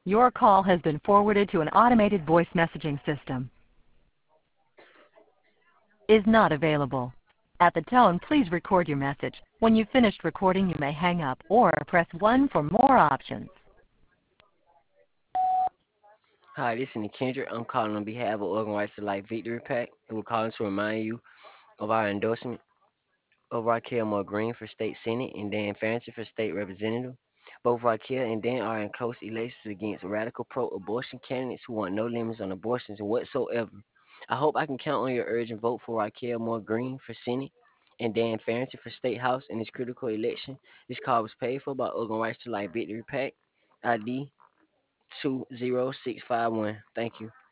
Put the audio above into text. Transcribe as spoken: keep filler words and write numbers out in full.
Your call has been forwarded to an automated voice messaging system. Is not available. At the tone, please record your message. When you've finished recording, you may hang up or press one for more options. Hi, this is Kendrick. I'm calling on behalf of Organ Rights to Life Victory Pack, and we're calling to remind you of our endorsement of Raquel Moore Green for State Senate and Dan Farrington for State Representative. Both Raquel and Dan are in close elections against radical pro-abortion candidates who want no limits on abortions whatsoever. I hope I can count on your urgent vote for Raquel Moore Green for Senate and Dan Farrington for State House in this critical election. This call was paid for by Organ Rights to Life Victory Pack, I D two zero six five one. Thank you.